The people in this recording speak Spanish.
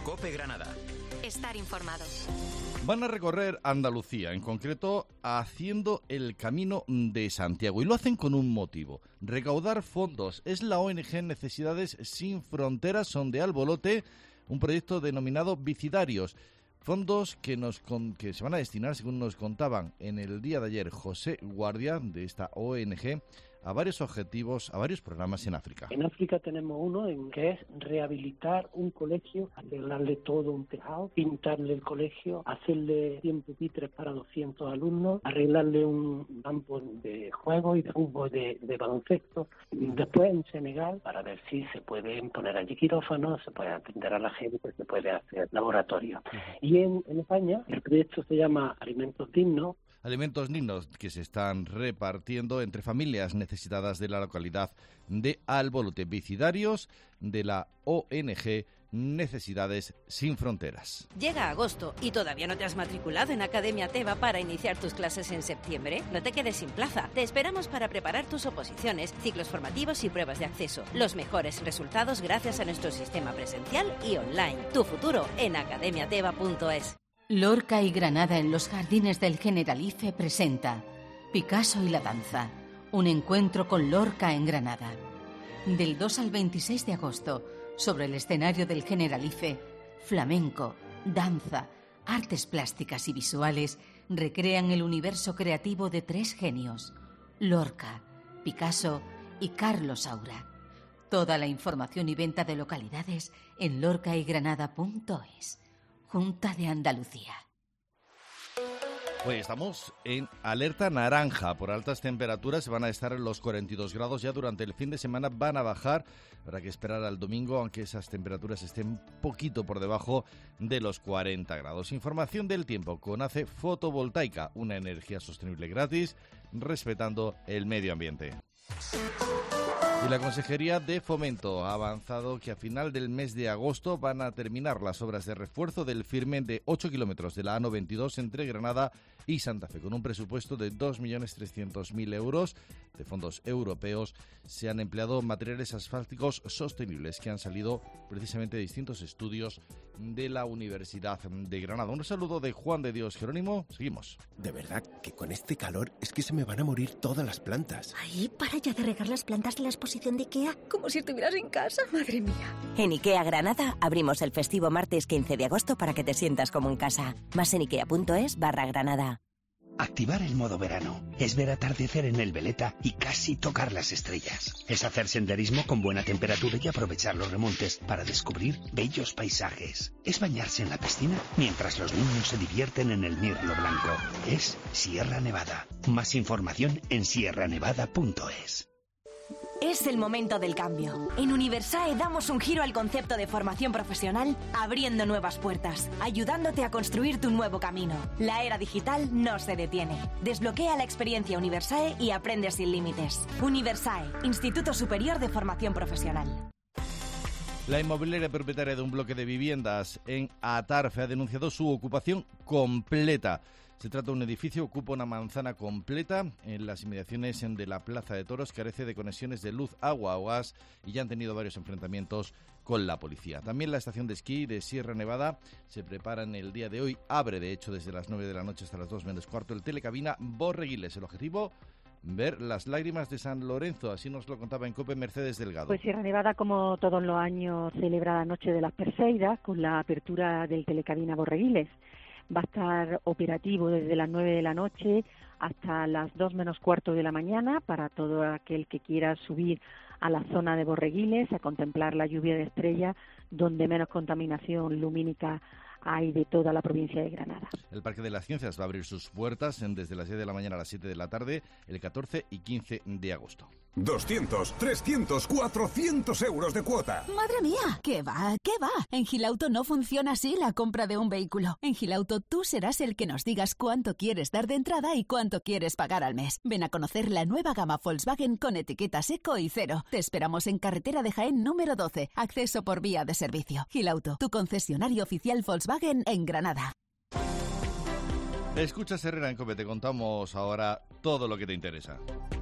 COPE Granada. Estar informado. Van a recorrer Andalucía, en concreto haciendo el Camino de Santiago, y lo hacen con un motivo: recaudar fondos. Es la ONG Necesidades Sin Fronteras, son de Albolote, un proyecto denominado Bicidarios. Fondos que se van a destinar, según nos contaban en el día de ayer José Guardia, de esta ONG, a varios objetivos, a varios programas en África. En África tenemos uno en que es rehabilitar un colegio, arreglarle todo un tejado, pintarle el colegio, hacerle 100 pupitres para 200 alumnos, arreglarle un campo de juego y de fútbol, de baloncesto. Después en Senegal, para ver si se pueden poner allí quirófanos, se puede atender a la gente, se puede hacer laboratorio. Y en España el proyecto se llama Alimentos Dignos. Alimentos dignos que se están repartiendo entre familias necesitadas de la localidad de Albolote. Bicidarios de la ONG Necesidades Sin Fronteras. Llega agosto y todavía no te has matriculado en Academia Teva para iniciar tus clases en septiembre. No te quedes sin plaza. Te esperamos para preparar tus oposiciones, ciclos formativos y pruebas de acceso. Los mejores resultados gracias a nuestro sistema presencial y online. Tu futuro en academiateva.es. Lorca y Granada en los jardines del Generalife presenta Picasso y la danza, un encuentro con Lorca en Granada. Del 2 al 26 de agosto, sobre el escenario del Generalife, flamenco, danza, artes plásticas y visuales recrean el universo creativo de tres genios: Lorca, Picasso y Carlos Saura. Toda la información y venta de localidades en lorcaygranada.es. Junta de Andalucía. Hoy estamos en alerta naranja por altas temperaturas. Van a estar en los 42 grados ya durante el fin de semana. Van a bajar. Habrá que esperar al domingo, aunque esas temperaturas estén un poquito por debajo de los 40 grados. Información del tiempo con ACE Fotovoltaica, una energía sostenible gratis, respetando el medio ambiente. Y la Consejería de Fomento ha avanzado que a final del mes de agosto van a terminar las obras de refuerzo del firme de 8 kilómetros de la A92 entre Granada y Santa Fe. Con un presupuesto de 2.300.000 euros de fondos europeos, se han empleado materiales asfálticos sostenibles que han salido precisamente de distintos estudios de la Universidad de Granada. Un saludo de Juan de Dios Jerónimo. Seguimos. De verdad que con este calor es que se me van a morir todas las plantas. Ay, para ya de regar las plantas de la exposición de IKEA, como si estuvieras en casa, madre mía. En IKEA Granada abrimos el festivo martes 15 de agosto para que te sientas como en casa. Más en ikea.es/Granada. Activar el modo verano es ver atardecer en el Veleta y casi tocar las estrellas. Es hacer senderismo con buena temperatura y aprovechar los remontes para descubrir bellos paisajes. Es bañarse en la piscina mientras los niños se divierten en el mirlo blanco. Es Sierra Nevada. Más información en sierranevada.es. Es el momento del cambio. En Universae damos un giro al concepto de formación profesional, abriendo nuevas puertas, ayudándote a construir tu nuevo camino. La era digital no se detiene. Desbloquea la experiencia Universae y aprende sin límites. Universae, Instituto Superior de Formación Profesional. La inmobiliaria propietaria de un bloque de viviendas en Atarfe ha denunciado su ocupación completa. Se trata de un edificio que ocupa una manzana completa en las inmediaciones de la Plaza de Toros, carece de conexiones de luz, agua o gas y ya han tenido varios enfrentamientos con la policía. También la estación de esquí de Sierra Nevada se prepara en el día de hoy. Abre, de hecho, desde las 9 de la noche hasta las 2 menos cuarto el telecabina Borreguiles. El objetivo: ver las lágrimas de San Lorenzo. Así nos lo contaba en COPE Mercedes Delgado. Pues Sierra Nevada, como todos los años, celebra la Noche de las Perseidas con la apertura del telecabina Borreguiles. Va a estar operativo desde las 9 de la noche hasta las 2 menos cuarto de la mañana para todo aquel que quiera subir a la zona de Borreguiles a contemplar la lluvia de estrellas, donde menos contaminación lumínica hay de toda la provincia de Granada. El Parque de las Ciencias va a abrir sus puertas desde las 10 de la mañana a las 7 de la tarde, el 14 y 15 de agosto. 200, 300, 400 euros de cuota. ¡Madre mía! ¿Qué va? ¿Qué va? En Gilauto no funciona así la compra de un vehículo. En Gilauto tú serás el que nos digas cuánto quieres dar de entrada y cuánto quieres pagar al mes. Ven a conocer la nueva gama Volkswagen con etiquetas eco y cero. Te esperamos en carretera de Jaén número 12, acceso por vía de servicio. Gilauto, tu concesionario oficial Volkswagen en Granada. Escucha Herrera en COPE, te contamos ahora todo lo que te interesa.